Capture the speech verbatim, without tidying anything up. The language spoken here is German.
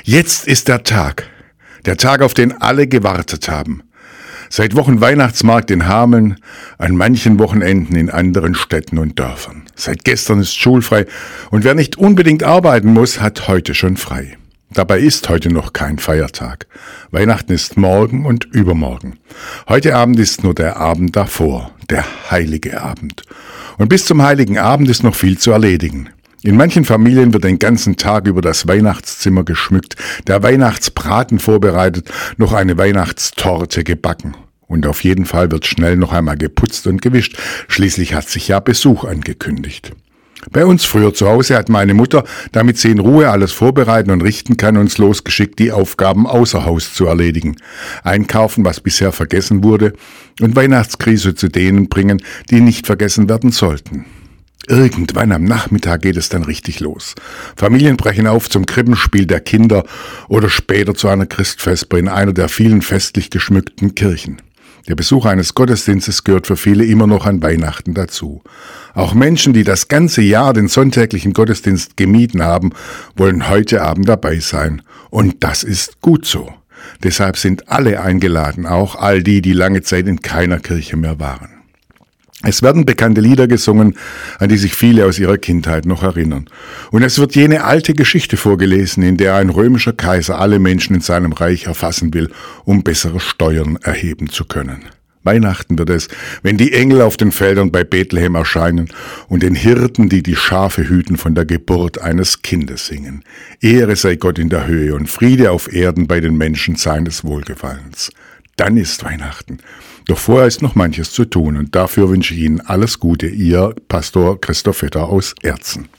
Jetzt ist der Tag, der Tag, auf den alle gewartet haben. Seit Wochen Weihnachtsmarkt in Hameln, an manchen Wochenenden in anderen Städten und Dörfern. Seit gestern ist schulfrei und wer nicht unbedingt arbeiten muss, hat heute schon frei. Dabei ist heute noch kein Feiertag. Weihnachten ist morgen und übermorgen. Heute Abend ist nur der Abend davor, der heilige Abend. Und bis zum heiligen Abend ist noch viel zu erledigen. In manchen Familien wird den ganzen Tag über das Weihnachtszimmer geschmückt, der Weihnachtsbraten vorbereitet, noch eine Weihnachtstorte gebacken. Und auf jeden Fall wird schnell noch einmal geputzt und gewischt. Schließlich hat sich ja Besuch angekündigt. Bei uns früher zu Hause hat meine Mutter, damit sie in Ruhe alles vorbereiten und richten kann, uns losgeschickt, die Aufgaben außer Haus zu erledigen. Einkaufen, was bisher vergessen wurde, und Weihnachtskrise zu denen bringen, die nicht vergessen werden sollten. Irgendwann am Nachmittag geht es dann richtig los. Familien brechen auf zum Krippenspiel der Kinder oder später zu einer Christfesper in einer der vielen festlich geschmückten Kirchen. Der Besuch eines Gottesdienstes gehört für viele immer noch an Weihnachten dazu. Auch Menschen, die das ganze Jahr den sonntäglichen Gottesdienst gemieden haben, wollen heute Abend dabei sein. Und das ist gut so. Deshalb sind alle eingeladen, auch all die, die lange Zeit in keiner Kirche mehr waren. Es werden bekannte Lieder gesungen, an die sich viele aus ihrer Kindheit noch erinnern. Und es wird jene alte Geschichte vorgelesen, in der ein römischer Kaiser alle Menschen in seinem Reich erfassen will, um bessere Steuern erheben zu können. Weihnachten wird es, wenn die Engel auf den Feldern bei Bethlehem erscheinen und den Hirten, die die Schafe hüten, von der Geburt eines Kindes singen. Ehre sei Gott in der Höhe und Friede auf Erden bei den Menschen seines Wohlgefallens. Dann ist Weihnachten. Doch vorher ist noch manches zu tun und dafür wünsche ich Ihnen alles Gute, Ihr Pastor Christoph Vetter aus Erzen.